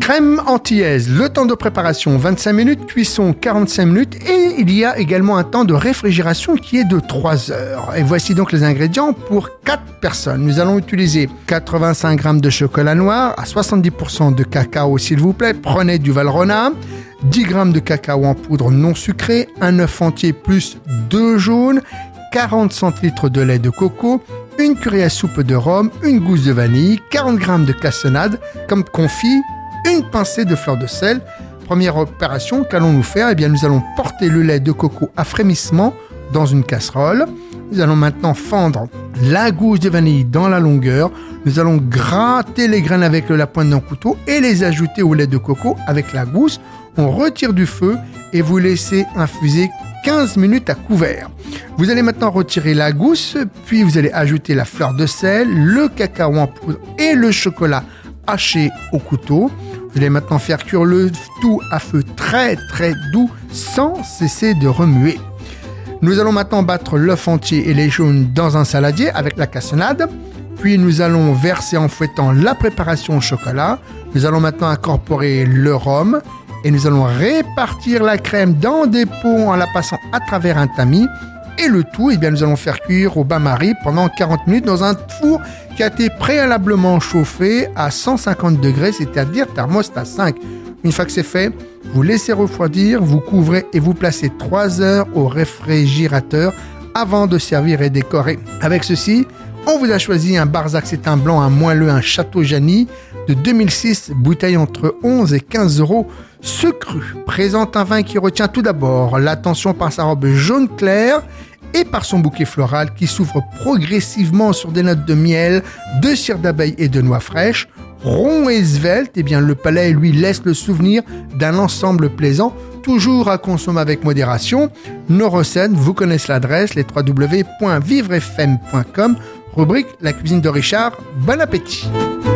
Crème antillaise, le temps de préparation 25 minutes, cuisson 45 minutes et il y a également un temps de réfrigération qui est de 3 heures. Et voici donc les ingrédients pour 4 personnes. Nous allons utiliser 85 g de chocolat noir, à 70% de cacao s'il vous plaît, prenez du Valrhona, 10 g de cacao en poudre non sucré, un œuf entier plus 2 jaunes, 40 centilitres de lait de coco, une cuillère à soupe de rhum, une gousse de vanille, 40 g de cassonade comme confit, une pincée de fleur de sel. Première opération qu'allons-nous faire? Eh bien, nous allons porter le lait de coco à frémissement dans une casserole. Nous allons maintenant fendre la gousse de vanille dans la longueur. Nous allons gratter les graines avec la pointe d'un couteau et les ajouter au lait de coco avec la gousse. On retire du feu et vous laissez infuser 15 minutes à couvert. Vous allez maintenant retirer la gousse, puis vous allez ajouter la fleur de sel, le cacao en poudre et le chocolat haché au couteau. Vous allez maintenant faire cuire le tout à feu très très doux sans cesser de remuer. Nous allons maintenant battre l'œuf entier et les jaunes dans un saladier avec la cassonade. Puis nous allons verser en fouettant la préparation au chocolat. Nous allons maintenant incorporer le rhum et nous allons répartir la crème dans des pots en la passant à travers un tamis. Et le tout, eh bien, nous allons faire cuire au bain-marie pendant 40 minutes dans un four qui a été préalablement chauffé à 150 degrés, c'est-à-dire thermostat 5. Une fois que c'est fait, vous laissez refroidir, vous couvrez et vous placez 3 heures au réfrigérateur avant de servir et décorer. Avec ceci, on vous a choisi un Barsac Cétin blanc, un moelleux, un Château Jani de 2006, bouteille entre 11 et 15 euros. Ce cru présente un vin qui retient tout d'abord l'attention par sa robe jaune clair et par son bouquet floral qui s'ouvre progressivement sur des notes de miel, de cire d'abeille et de noix fraîches. Rond et svelte, eh bien le palais lui laisse le souvenir d'un ensemble plaisant, toujours à consommer avec modération. Nos recettes, vous connaissez l'adresse, les www.vivrefm.com, rubrique La cuisine de Richard. Bon appétit!